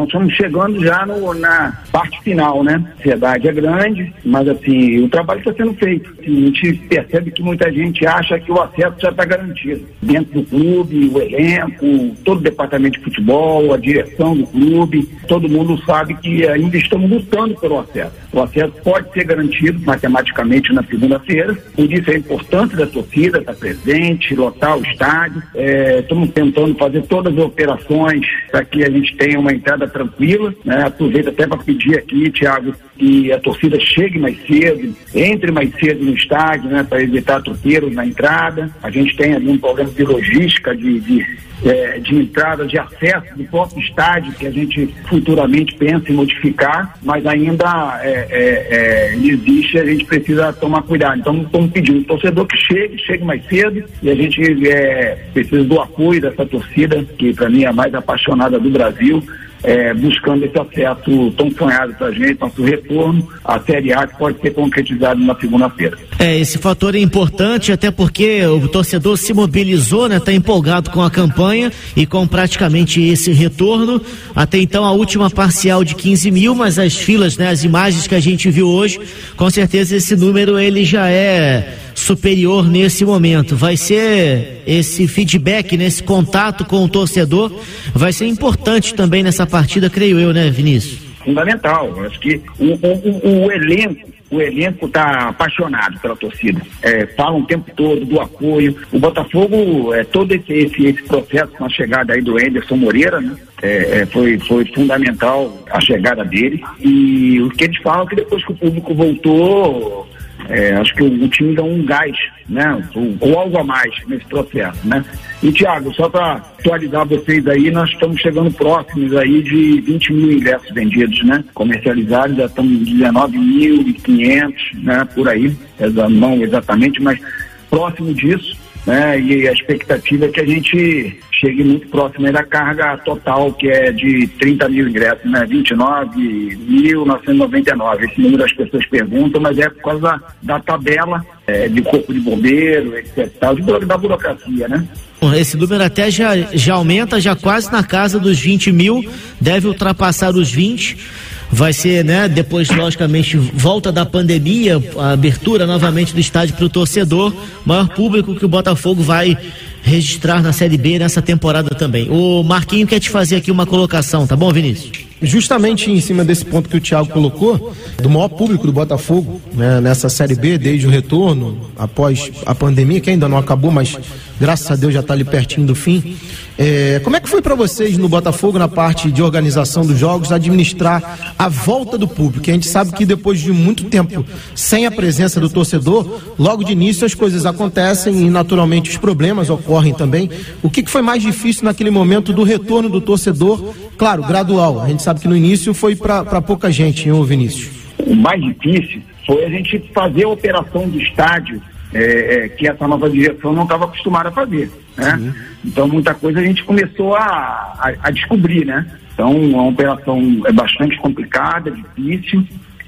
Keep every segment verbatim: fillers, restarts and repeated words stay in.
nós estamos chegando já no, na parte final, né? A ansiedade é grande, mas assim, o trabalho está sendo feito. Assim, a gente percebe que muita gente acha que o acesso já está garantido. Dentro do clube, o elenco, todo o departamento de futebol, a direção do clube, todo mundo sabe que ainda estamos lutando pelo acesso. O acesso pode ser garantido matematicamente na segunda-feira, por isso é importante da torcida estar presente, lotar o estádio. É, estamos tentando fazer todas as operações para que a gente tenha uma entrada tranquila, né? Aproveito até para pedir aqui, Thiago, que a torcida chegue mais cedo, entre mais cedo no estádio, né? Para evitar atropellos na entrada. A gente tem ali um problema de logística, de, de, é, de entrada, de acesso do próprio estádio, que a gente futuramente pensa em modificar, mas ainda é, é, é, existe, a gente precisa tomar cuidado. Então, estamos pedindo ao torcedor que chegue, chegue mais cedo, e a gente é, precisa do apoio dessa torcida, que para mim é a mais apaixonada do Brasil, É, buscando esse acesso tão sonhado para a gente, nosso retorno à Série A, que pode ser concretizado na segunda-feira. É, esse fator é importante, até porque o torcedor se mobilizou, né? Tá empolgado com a campanha e com praticamente esse retorno. Até então a última parcial de quinze mil, mas as filas, né? As imagens que a gente viu hoje, com certeza esse número ele já é superior nesse momento. Vai ser esse feedback, nesse contato com o torcedor, vai ser importante também nessa partida, creio eu, né, Vinícius? Fundamental. Acho que o, o, o elenco O elenco está apaixonado pela torcida, é, fala o tempo todo do apoio. O Botafogo, é, todo esse, esse, esse processo com a chegada aí do Anderson Moreira, né, é, é, foi, foi fundamental a chegada dele. E o que eles falam é que depois que o público voltou, é, acho que o, o time dá um gás, né, ou, ou algo a mais nesse processo, né. E, Thiago, só para atualizar vocês aí, nós estamos chegando próximos aí de vinte mil ingressos vendidos, né? Comercializados, já estamos em dezenove mil e quinhentos, né? Por aí, não exatamente, mas próximo disso, né? E a expectativa é que a gente chegue muito próximo aí da carga total, que é de trinta mil ingressos, né? vinte e nove mil novecentos e noventa e nove. Esse número as pessoas perguntam, mas é por causa da, da tabela é, de corpo de bombeiro, etcétera, de, da burocracia, né? Esse número até já, já aumenta, já quase na casa dos vinte mil, deve ultrapassar os vinte. Vai ser, né, depois, logicamente, volta da pandemia, a abertura novamente do estádio para o torcedor, maior público que o Botafogo vai registrar na Série B nessa temporada também. O Marquinho quer te fazer aqui uma colocação, tá bom, Vinícius? Justamente em cima desse ponto que o Thiago colocou, do maior público do Botafogo, né, nessa Série B, desde o retorno, após a pandemia, que ainda não acabou, mas graças a Deus já está ali pertinho do fim. É, como é que foi para vocês no Botafogo, na parte de organização dos jogos, administrar a volta do público? A gente sabe que depois de muito tempo sem a presença do torcedor, logo de início as coisas acontecem e naturalmente os problemas ocorrem também. O que, que foi mais difícil naquele momento do retorno do torcedor? Claro, gradual. A gente sabe que no início foi para pouca gente, hein, Vinícius? O mais difícil foi a gente fazer a operação do estádio, é, é, que essa nova direção não estava acostumada a fazer, né? Sim. Então muita coisa a gente começou a, a, a descobrir, né? Então uma operação é bastante complicada, difícil,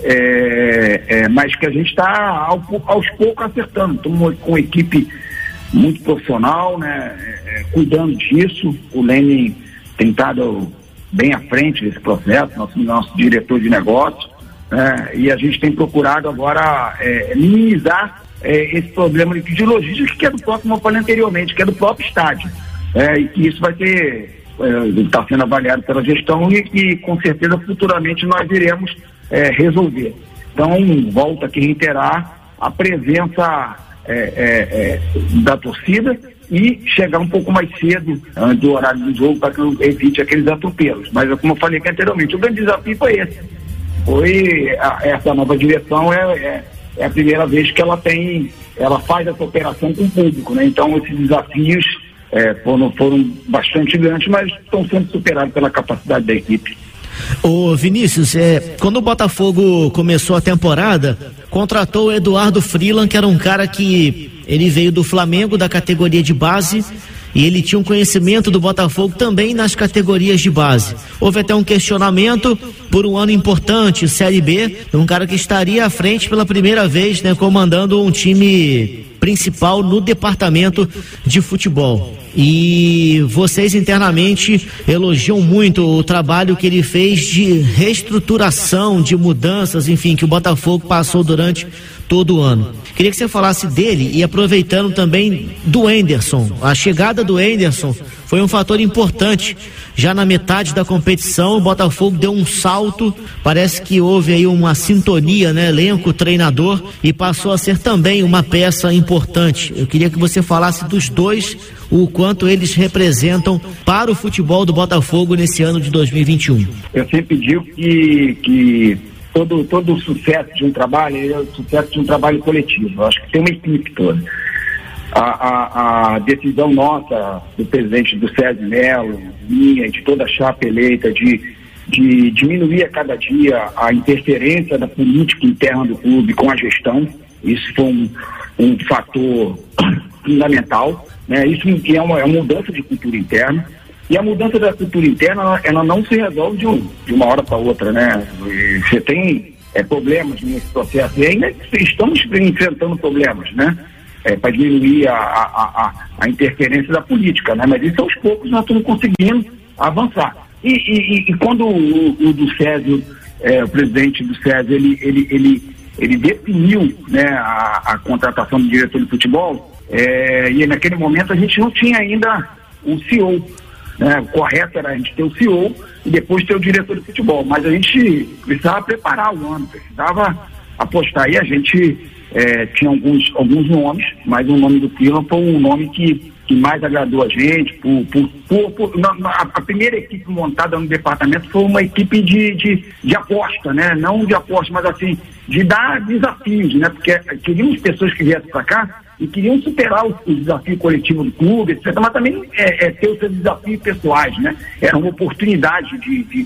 é, é, mas que a gente está ao, aos poucos acertando. Estamos com uma equipe muito profissional, né? É, cuidando disso. O Lênin tem estado bem à frente desse processo, nosso, nosso diretor de negócio, né? E a gente tem procurado agora é, minimizar é, esse problema de, de logística que é do próprio, como eu falei anteriormente, que é do próprio estádio, é, e que isso vai ter, está é, sendo avaliado pela gestão e que com certeza futuramente nós iremos é, resolver. Então, volto aqui a reiterar a presença é, é, é, da torcida e chegar um pouco mais cedo uh, do horário do jogo para que não evite aqueles atropelos. Mas, como eu falei aqui anteriormente, o grande desafio foi esse. Foi a, essa nova direção, é, é, é a primeira vez que ela tem, ela faz essa operação com o público, né? Então, esses desafios é, foram, foram bastante grandes, mas estão sendo superados pela capacidade da equipe. Ô Vinícius, é, quando o Botafogo começou a temporada, contratou o Eduardo Freeland, que era um cara que ele veio do Flamengo, da categoria de base, e ele tinha um conhecimento do Botafogo também nas categorias de base. Houve até um questionamento por um ano importante, Série B, um cara que estaria à frente pela primeira vez, né, comandando um time principal no departamento de futebol. e vocês internamente elogiam muito o trabalho que ele fez de reestruturação, de mudanças, enfim, que o Botafogo passou durante todo o ano. Queria que você falasse dele e aproveitando também do Anderson. A chegada do Anderson foi um fator importante. Já na metade da competição, o Botafogo deu um salto, parece que houve aí uma sintonia, né? Elenco, treinador, e passou a ser também uma peça importante. Eu queria que você falasse dos dois, o quanto eles representam para o futebol do Botafogo nesse ano de dois mil e vinte e um. Eu sempre digo que, que todo, todo o sucesso de um trabalho é o sucesso de um trabalho coletivo. Eu acho que tem uma equipe toda. A, a, a decisão nossa, do presidente do César Melo, minha, de toda a chapa eleita, de, de diminuir a cada dia a interferência da política interna do clube com a gestão, isso foi um, um fator fundamental, né? Isso é uma, é uma mudança de cultura interna, e a mudança da cultura interna, ela, ela não se resolve de, um, de uma hora para outra, né? E você tem é, problemas nesse processo, e ainda estamos enfrentando problemas, né? É, para diminuir a, a, a, a interferência da política, né? Mas isso aos poucos nós estamos conseguindo avançar. E, e, e quando o, o do Césio, é, o presidente do Césio, ele, ele, ele, ele definiu, né, a, a contratação do diretor de futebol, é, e naquele momento a gente não tinha ainda o C E O, né? O correto era a gente ter o C E O e depois ter o diretor de futebol, mas a gente precisava preparar o ano, precisava apostar, e a gente É, tinha alguns, alguns nomes, mas o nome do Pila foi um nome que, que mais agradou a gente. Por, por, por, por, na, na, a primeira equipe montada no departamento foi uma equipe de, de, de aposta, né? Não de aposta, mas assim, de dar desafios, né? Porque queríamos pessoas que viessem para cá e queriam superar o, o desafio coletivo do clube, etcétera. Mas também é, é, ter os seus desafios pessoais, né? Era uma oportunidade de, de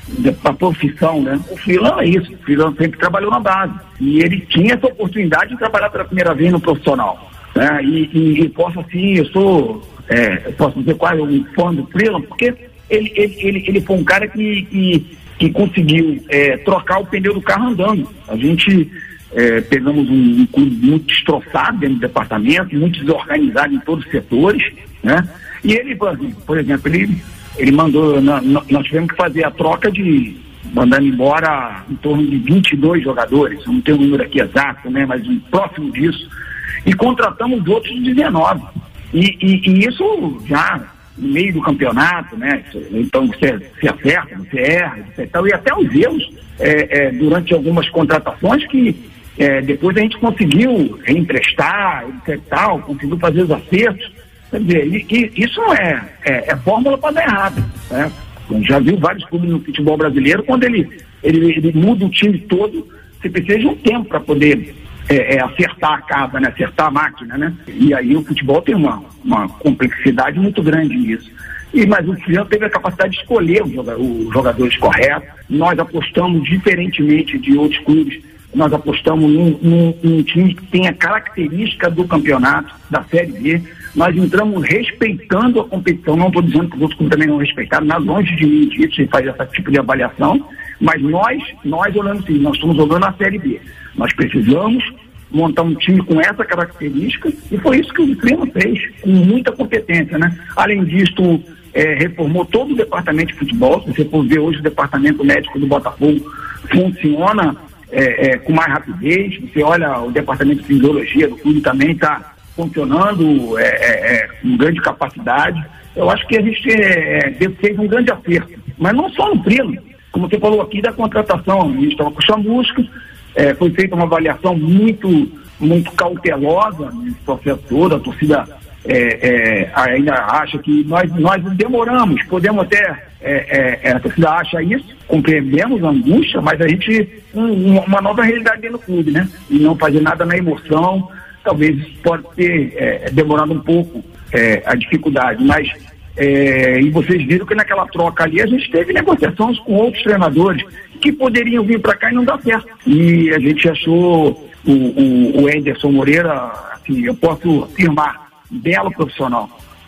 a profissão, né? O Freeland é isso, o Freeland sempre trabalhou na base e ele tinha essa oportunidade de trabalhar pela primeira vez no profissional, né? E, e, e posso assim, eu sou, é, posso dizer quase um fã do Freeland, porque ele, ele, ele, ele foi um cara que, que, que conseguiu é, trocar o pneu do carro andando. A gente é, pegamos um, um clube muito destroçado dentro do departamento, muito desorganizado em todos os setores, né? E ele, por exemplo, ele Ele mandou, nós tivemos que fazer a troca de, mandando embora em torno de vinte e dois jogadores, não tem o um número aqui exato, né, mas próximo disso, e contratamos outros dezenove. E, e, e isso já no meio do campeonato, né, então você se acerta, você erra, etcétera. E até os erros é, é, durante algumas contratações que é, depois a gente conseguiu reemprestar, etcétera, conseguiu fazer os acertos. Quer dizer, e, e isso não é, é, é fórmula para dar errado, né? Já viu vários clubes no futebol brasileiro, quando ele, ele, ele muda o time todo, você precisa de um tempo para poder é, é, acertar a casa, né? Acertar a máquina, né? E aí o futebol tem uma, uma complexidade muito grande nisso. E, mas o Filipe teve a capacidade de escolher os jogadores corretos. Nós apostamos diferentemente de outros clubes. Nós apostamos num, num, num time que tem a característica do campeonato, da Série B. Nós entramos respeitando a competição. Não estou dizendo que os outros clubes também não respeitaram, nada longe de mim disso, de fazer esse tipo de avaliação. Mas nós, nós olhando assim, nós estamos jogando a Série B. Nós precisamos montar um time com essa característica, e foi isso que o Primo fez, com muita competência, né? Além disso, é, reformou todo o departamento de futebol. Se você for ver hoje, o departamento médico do Botafogo funciona É, é, com mais rapidez. Você olha, o departamento de fisiologia do clube também está funcionando é, é, é, com grande capacidade. Eu acho que a gente é, é, fez um grande acerto, mas não só no Primo, como você falou aqui da contratação. A gente estava com o Chamusca, é, foi feita uma avaliação muito, muito cautelosa nesse processo todo. A torcida é, é, ainda acha que nós, nós demoramos, podemos até, é, é, a torcida acha isso, compreendemos a angústia, mas a gente, um, uma nova realidade dentro do clube, né? E não fazer nada na emoção, talvez isso pode ter é, demorado um pouco é, a dificuldade, mas é, e vocês viram que naquela troca ali a gente teve negociações com outros treinadores que poderiam vir para cá e não dar certo. E a gente achou o, o, o Anderson Moreira, assim, eu posso afirmar, belo profissional,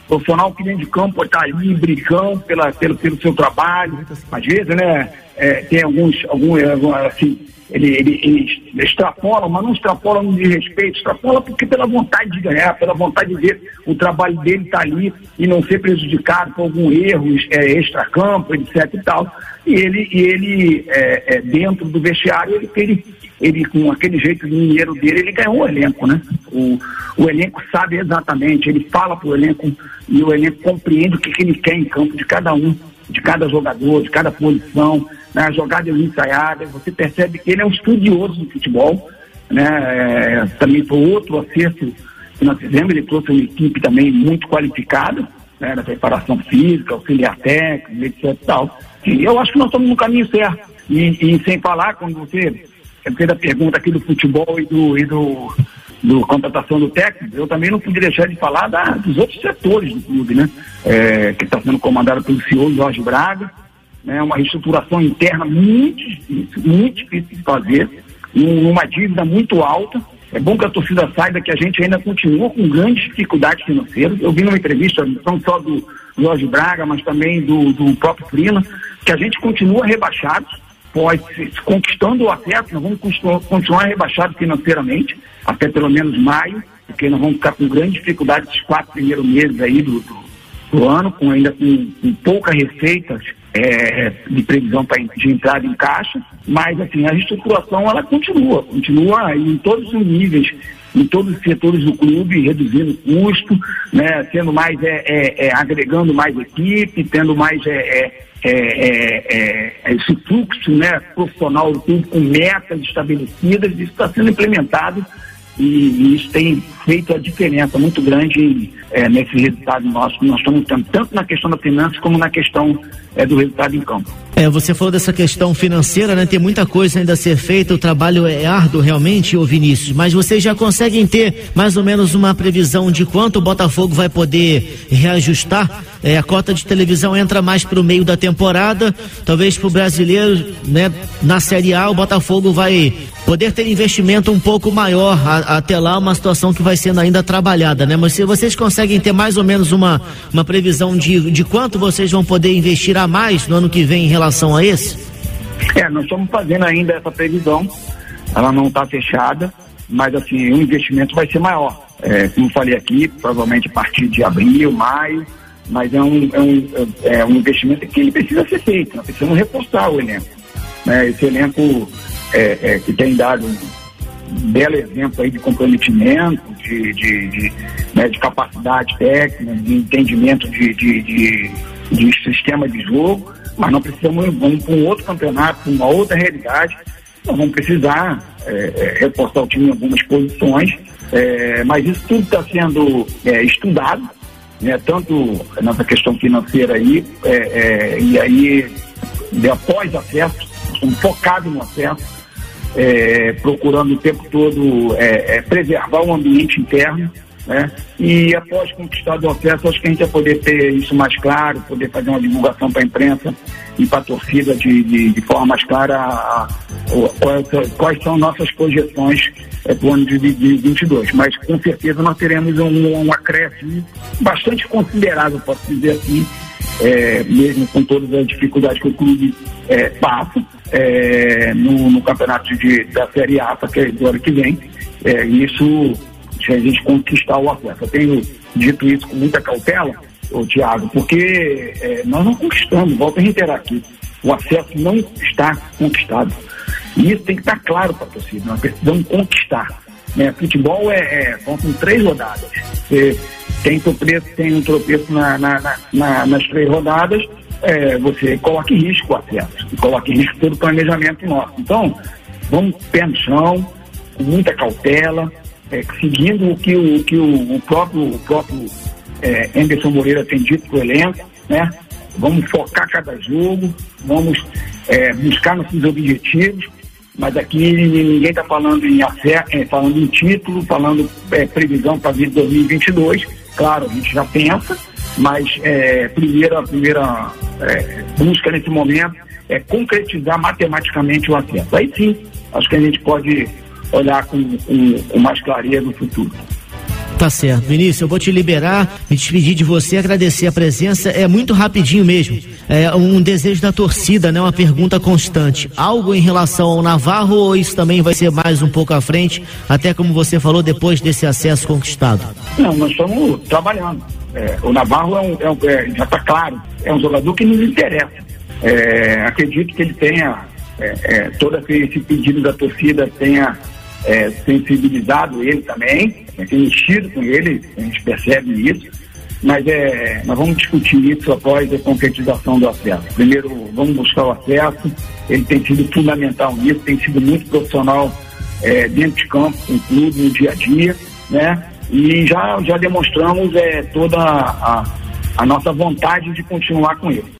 profissional que dentro de campo está ali brigando pela, pelo, pelo seu trabalho. Às vezes, né, é, tem alguns, alguns assim, ele, ele, ele extrapola, mas não extrapola no desrespeito, extrapola porque pela vontade de ganhar, pela vontade de ver o trabalho dele estar tá ali e não ser prejudicado por algum erro é, extracampo, etc e tal. E ele, e ele é, é, dentro do vestiário, ele, ele, ele, com aquele jeito mineiro dele, ele ganhou o elenco, né? O, o elenco sabe exatamente, ele fala pro elenco e o elenco compreende o que, que ele quer em campo de cada um, de cada jogador, de cada posição, né? As jogadas ensaiadas, você percebe que ele é um estudioso do futebol, né? É, também foi outro acerto que nós fizemos, ele trouxe uma equipe também muito qualificada, né? Na preparação física, auxiliar técnico, etc e tal. E eu acho que nós estamos no caminho certo. E, e sem falar, quando você fez a pergunta aqui do futebol e do, e do, do contratação do técnico, eu também não pude deixar de falar da, dos outros setores do clube, né? É, que está sendo comandado pelo senhor Jorge Braga, né? Uma reestruturação interna muito difícil, muito difícil de fazer, uma dívida muito alta. É bom que a torcida saiba que a gente ainda continua com grandes dificuldades financeiras. Eu vi numa entrevista, não só do Jorge Braga, mas também do, do próprio Frina, que a gente continua rebaixado, pode, conquistando o acesso, nós vamos continuar, continuar rebaixados financeiramente, até pelo menos maio, porque nós vamos ficar com grande dificuldade esses quatro primeiros meses aí do, do, do ano, com ainda com, com pouca receita é, de previsão pra, de entrada em caixa, mas assim, a reestruturação ela continua, continua em todos os níveis, em todos os setores do clube, reduzindo o custo, né, tendo mais, é, é, é, agregando mais equipe, tendo mais é, é, é, é, esse fluxo, né, profissional do clube com metas estabelecidas. Isso está sendo implementado e, e isso tem feito a diferença muito grande é, nesse resultado nosso que nós estamos tendo, tanto na questão da finança como na questão é, do resultado em campo. É, você falou dessa questão financeira, né? Tem muita coisa ainda a ser feita, o trabalho é árduo realmente, ô Vinícius, mas vocês já conseguem ter mais ou menos uma previsão de quanto o Botafogo vai poder reajustar? É, a cota de televisão entra mais para o meio da temporada, talvez para o brasileiro, né? Na Série A o Botafogo vai poder ter investimento um pouco maior, a, até lá uma situação que vai sendo ainda trabalhada, né? Mas se vocês conseguem ter mais ou menos uma, uma previsão de, de quanto vocês vão poder investir a mais no ano que vem em relação a esse? É, nós estamos fazendo ainda essa previsão, ela não está fechada, mas assim, o investimento vai ser maior. É, como falei aqui, provavelmente a partir de abril, maio, mas é um, é um, é um investimento que ele precisa ser feito, nós precisamos reforçar o elenco. Né? Esse elenco é, é, que tem dado um belo exemplo aí de comprometimento, de, de, de, né, de capacidade técnica, de entendimento de, de, de, de sistema de jogo, mas não precisamos vamos para um outro campeonato, para uma outra realidade. Nós vamos precisar é, é, reforçar o time em algumas posições, é, mas isso tudo está sendo é, estudado, né, tanto nessa questão financeira aí, é, é, e aí de após acesso, estamos focados no acesso, é, procurando o tempo todo é, é, preservar o ambiente interno, né? E após conquistar o acesso, acho que a gente vai poder ter isso mais claro, poder fazer uma divulgação para a imprensa e para a torcida de, de, de forma mais clara a, a, a, quais são nossas projeções é, para o ano de, de vinte e dois. Mas com certeza nós teremos um, um acréscimo bastante considerável, posso dizer assim, é, mesmo com todas as dificuldades que o clube é, passa é, no, no campeonato de, da Série A, que é do ano que vem. É, isso, se a gente conquistar o acesso. Eu tenho dito isso com muita cautela, ô, Thiago, porque é, nós não conquistamos, volto a reiterar aqui, o acesso não está conquistado. E isso tem que estar claro para a torcida, nós precisamos conquistar. Né? Futebol é, é, são três rodadas. Você tem, tropeço, tem um tropeço na, na, na, na, nas três rodadas, é, você coloca em risco o acesso, coloca em risco todo o planejamento nosso. Então, vamos pé no chão, com muita cautela, é, seguindo o que o, que o, o próprio, o próprio é, Anderson Moreira tem dito para o elenco, né? Vamos focar cada jogo, vamos é, buscar nossos objetivos, mas aqui ninguém está falando em acesso, é, falando em título, falando é, previsão para vir dois mil e vinte e dois. Claro, a gente já pensa, mas é, primeira, primeira é, busca nesse momento é concretizar matematicamente o acesso. Aí sim, acho que a gente pode olhar com, com, com mais clareza no futuro. Tá certo. Vinícius, eu vou te liberar, me despedir de você, agradecer a presença, é muito rapidinho mesmo, é um desejo da torcida, né? Uma pergunta constante, algo em relação ao Navarro ou isso também vai ser mais um pouco à frente, até como você falou, depois desse acesso conquistado? Não, nós estamos trabalhando, é, o Navarro é um, é um, é, já está claro, é um jogador que nos interessa, é, acredito que ele tenha, é, é, todo esse pedido da torcida tenha É, sensibilizado ele também, é, tem mexido com ele, a gente percebe isso, mas é, nós vamos discutir isso após a concretização do acesso. Primeiro, vamos buscar o acesso, ele tem sido fundamental nisso, tem sido muito profissional é, dentro de campo, com o clube, no dia a dia, né? E já, já demonstramos é, toda a, a nossa vontade de continuar com ele.